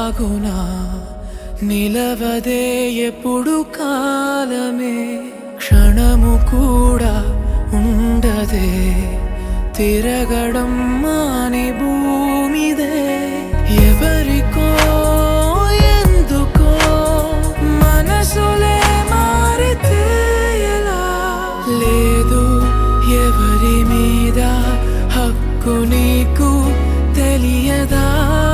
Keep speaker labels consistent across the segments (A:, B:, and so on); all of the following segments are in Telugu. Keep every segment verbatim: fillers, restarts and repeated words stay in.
A: ఆగునా నిలవదే ఎప్పుడు కాలమే క్షణము కూడా ఉండదే తిరగడం మాని భూమిదే ఎవరికో ఎందుకో మనసులే మారితే ఎలా లేదు ఎవరి మీద హక్కు నీకు తెలియదా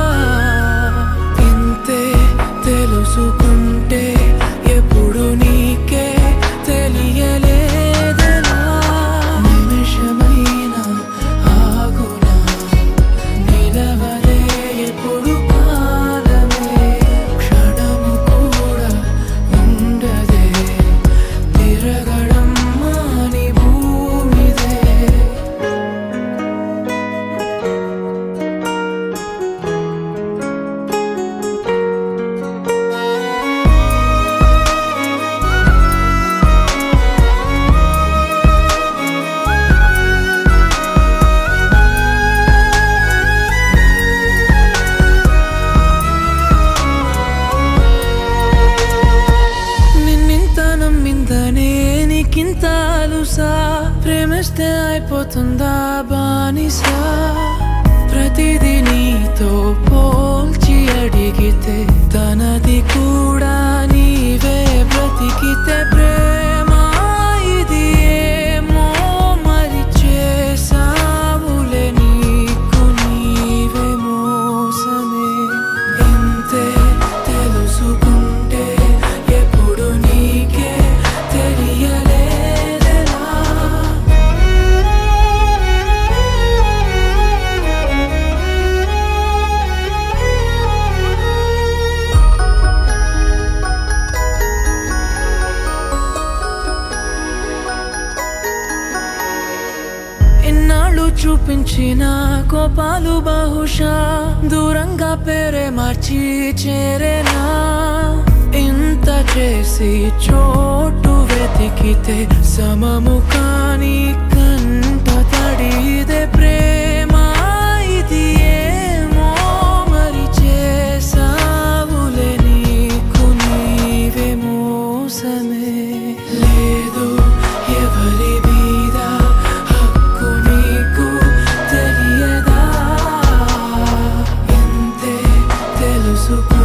A: ఇంతే తెలుసుకుంటే ఎప్పుడు నీకే తెలియలేదనా నిమిషమైనా ఆగునా నిలవదే ఎప్పుడు కాలమే క్షణము కూడా ఉండదే తిరగడం మాని భూమిదే నీకింత అలుసా ప్రేమిస్తే అయిపోతుందా బానిసా ప్రతిదీ నీతో పోల్చి అడిగితే తనది కూడా నీవే బ్రతికితే ప్రేమ ఇది ఏమో మరి చేసావులే నీకు నీవే మోసమే ఇంతే తెలుసుకుంటే ఎప్పుడు నీకే ఇన్నాళ్ళు చూపించిన కోపాలు బహుశా దూరంగా పేరే మార్చి చేరేనా ఇంత చేసి చోటు వెతికితే సమము కాని కంట తడిదే ప్రేమ ఇది ఏమో మరి చేసావులే నీకు నీవే మోసమే లేదు ఎవరి మీద హక్కు నీకు తెలియదా ఇంతే తెలుసు